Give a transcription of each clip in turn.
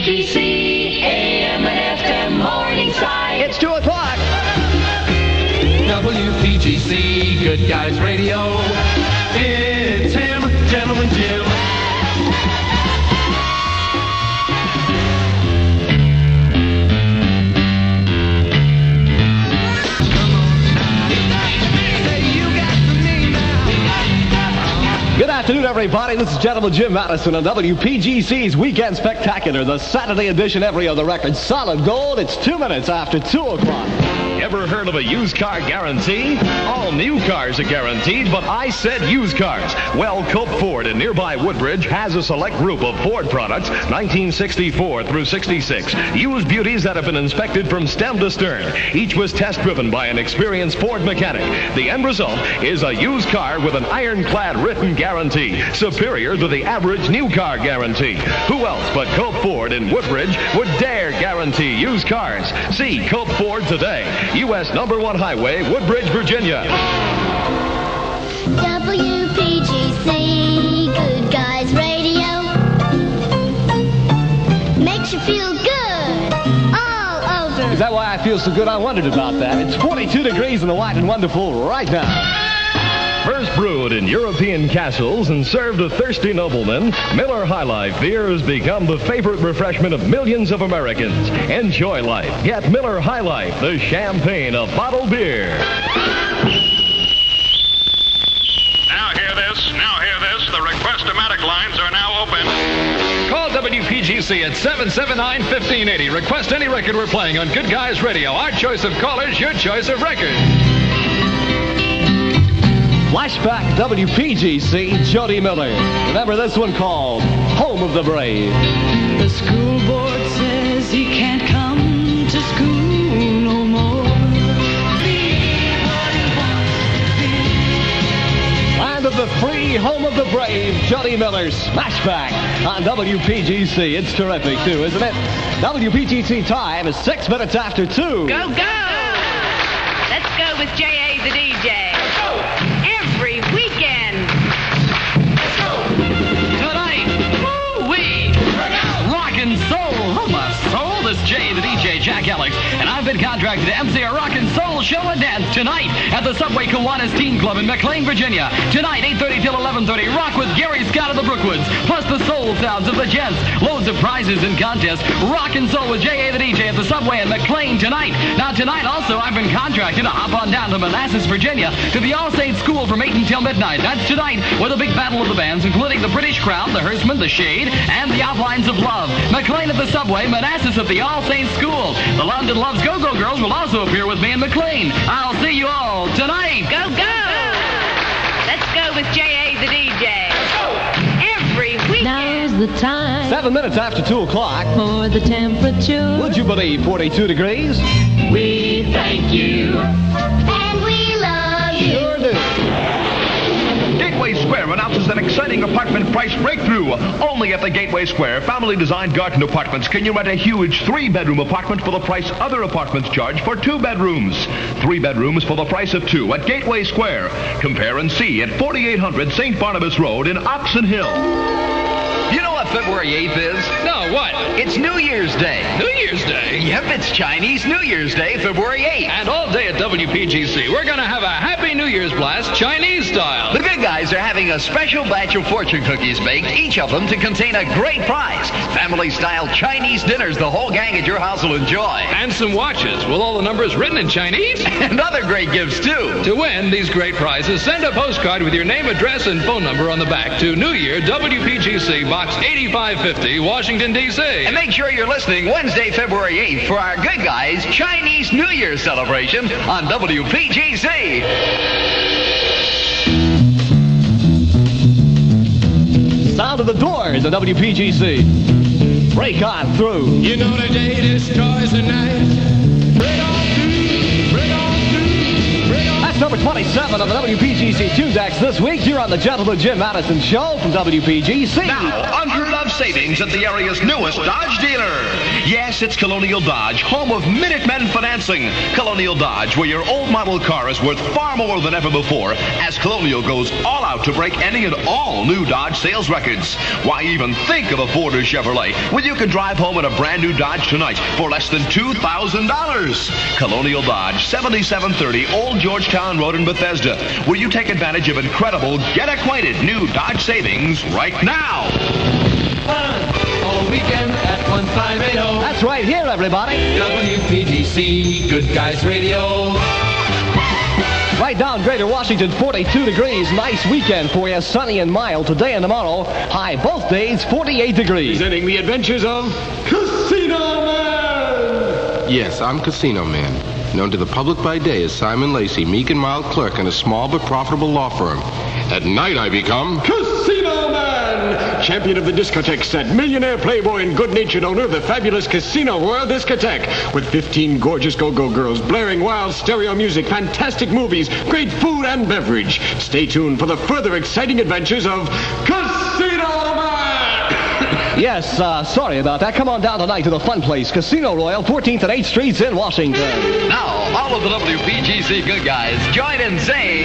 GC, AM and FM Morningside. It's 2 o'clock. WPGC, Good Guys Radio. It's him, Gentleman Jim. Good afternoon, everybody. This is Gentleman Jim Madison on WPGC's Weekend Spectacular, the Saturday edition every other record. Solid gold. It's 2 minutes after 2 o'clock. Ever heard of a used car guarantee? All new cars are guaranteed, but I said used cars. Well, Cope Ford in nearby Woodbridge has a select group of Ford products, 1964 through 66. Used beauties that have been inspected from stem to stern. Each was test-driven by an experienced Ford mechanic. The end result is a used car with an ironclad written guarantee, superior to the average new car guarantee. Who else but Cope Ford in Woodbridge would dare guarantee used cars? See Cope Ford today. U.S. #1 Highway, Woodbridge, Virginia. WPGC, Good Guys Radio. Makes you feel good all over. Is that why I feel so good? I wondered about that. It's 42 degrees in the White and Wonderful right now. First brewed in European castles and served to thirsty noblemen, Miller High Life beer has become the favorite refreshment of millions of Americans. Enjoy life. Get Miller High Life, the champagne of bottled beer. Now hear this. The Request-O-Matic lines are now open. Call WPGC at 779-1580. Request any record we're playing on Good Guys Radio. Our choice of callers, your choice of records. Flashback WPGC, Jody Miller. Remember this one called Home of the Brave. The school board says he can't come to school no more. Land of the free, home of the brave, Jody Miller, Smashback on WPGC. It's terrific, too, isn't it? WPGC time is 6 minutes after 2. Go, go! Let's go with J.A. the DJ. Every weekend. Let's go! Tonight, woo-wee! Rock and soul, oh my soul. This is Jay the DJ, Jack Alex, and I've been contracted to MC a rock and soul show and dance tonight at the Subway Kiwanis Teen Club in McLean, Virginia. Tonight, 8:30 till 11:30, rock with Gary Scott of the Brookwoods, plus the soul sounds of the Gents. Loads of prizes and contests. Rock and soul with J.A. the DJ at the Subway in McLean tonight. Now, tonight also, I've been contracted to hop on down to Manassas, Virginia, to the All Saints School from 8 until midnight. That's tonight with a big battle of the bands, including the British Crown, the Hersman, the Shade, and the Outlines of Love. McLean at the Subway, Manassas at the All Saints School. The London Loves Go-Go Girls will also appear with me in McLean. I'll see you all tonight. Go, go! Let's go with J.A. the DJ. Every weekend. Now's the time 7 minutes after 2 o'clock. for the temperature. Would you believe 42 degrees? We thank you. And we love you. Sure do. Gateway Square announces an exciting apartment price breakthrough. Only at the Gateway Square, family-designed garden apartments can you rent a huge 3-bedroom apartment for the price other apartments charge for 2 bedrooms. 3 bedrooms for the price of 2 at Gateway Square. Compare and see at 4800 St. Barnabas Road in Oxon Hill. You know what February 8th is? No, what? It's New Year's Day. New Year's Day? Yep, it's Chinese New Year's Day, February 8th. And all day at WPGC, we're going to have a Happy New Year's blast, Chinese style. The good guys are having a special batch of fortune cookies baked, each of them to contain a great prize. Family-style Chinese dinners the whole gang at your house will enjoy. And some watches with all the numbers written in Chinese. And other great gifts, too. To win these great prizes, send a postcard with your name, address, and phone number on the back to New Year, WPGC, Box 8550, Washington, D.C. And make sure you're listening Wednesday, February 8th for our good guys' Chinese New Year celebration on WPGC. Sound of the Doors at WPGC. Break on through. You know the day destroys the night. Break on through, break on through, break on. That's number 27 on the WPGC Tunes this week. You're on the Gentleman Jim Madison Show from WPGC. Now, unheard of savings at the area's newest Dodge dealer. Yes, it's Colonial Dodge, home of Minutemen financing. Colonial Dodge, where your old model car is worth far more than ever before, as Colonial goes all out to break any and all new Dodge sales records. Why even think of a Ford or Chevrolet when you can drive home in a brand new Dodge tonight for less than $2,000? Colonial Dodge, 7730 Old Georgetown Road in Bethesda, where you take advantage of incredible get-acquainted new Dodge savings right now. All weekend at 1580. That's right here, everybody. WPGC, Good Guys Radio. Right down Greater Washington, 42 degrees. Nice weekend for you. Sunny and mild today and tomorrow. High both days, 48 degrees. Presenting the adventures of Casino Man. Yes, I'm Casino Man. Known to the public by day as Simon Lacey, meek and mild clerk in a small but profitable law firm. At night I become Casino Man, champion of the discotheque set, millionaire playboy and good-natured owner of the fabulous Casino Royal Discotheque, with 15 gorgeous go-go girls, blaring wild stereo music, fantastic movies, great food and beverage. Stay tuned for the further exciting adventures of Casino Man. Yes, sorry about that. Come on down tonight to the fun place, Casino Royal, 14th and 8th Streets in Washington. Now, all of the WPGC good guys join in saying...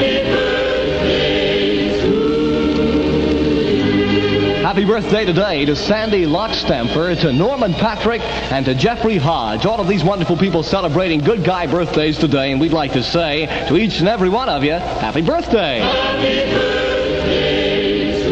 Happy birthday today to Sandy Lockstamper, to Norman Patrick, and to Jeffrey Hodge. All of these wonderful people celebrating good guy birthdays today, and we'd like to say to each and every one of you, happy birthday. Happy birthday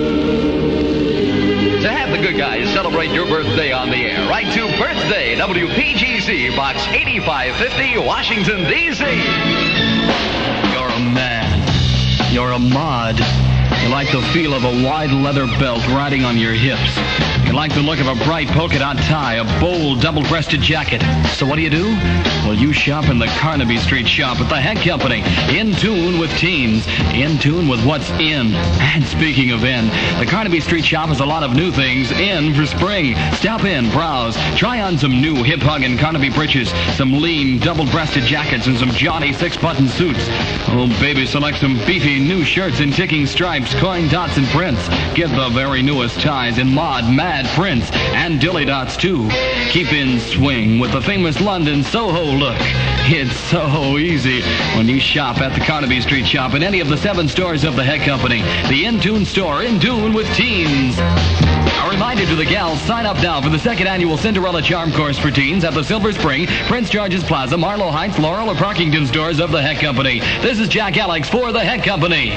to have the good guys celebrate your birthday on the air. Write to Birthday, WPGC, Box 8550, Washington, D.C. You're a man. You're a mod. You like the feel of a wide leather belt riding on your hips. You like the look of a bright polka dot tie, a bold double-breasted jacket. So what do? Well, you shop in the Carnaby Street shop at the Heck Company. In tune with teens. In tune with what's in. And speaking of in, the Carnaby Street shop has a lot of new things in for spring. Stop in, browse, try on some new hip-hugging Carnaby breeches, some lean double-breasted jackets, and some jaunty six-button suits. Oh, baby, select some beefy new shirts in ticking stripes, coin dots, and prints. Get the very newest ties in mod, mad prints, and dilly dots, too. Keep in swing with the famous London Soho look. It's so easy when you shop at the Carnaby Street shop in any of the 7 stores of the Heck Company. The In Tune store, in tune with teens. A reminder to the gals, sign up now for the 2nd annual Cinderella Charm Course for teens at the Silver Spring, Prince George's Plaza, Marlow Heights, Laurel, or Parkington stores of the Heck Company. This is Jack Alex for the Heck Company.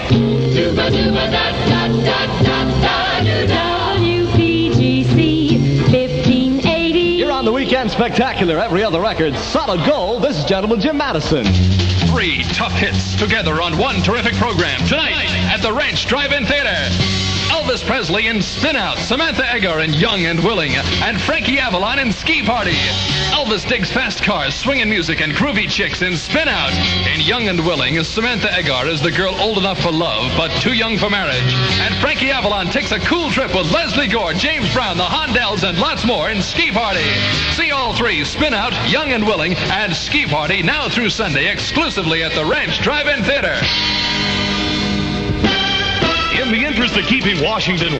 WPGC 1580. You're on the Weekend Spectacular, every other record, solid gold. This is Gentleman Jim Madison. 3 tough hits together on one terrific program. Tonight at the Ranch Drive-In Theater. Elvis Presley in Spin Out, Samantha Eggar in Young and Willing, and Frankie Avalon in Ski Party. Elvis digs fast cars, swinging music, and groovy chicks in Spin Out. In Young and Willing, Samantha Eggar is the girl old enough for love, but too young for marriage. And Frankie Avalon takes a cool trip with Leslie Gore, James Brown, the Hondells, and lots more in Ski Party. See all 3, Spin Out, Young and Willing, and Ski Party, now through Sunday, exclusively at the Ranch Drive-In Theater. In the interest of keeping Washington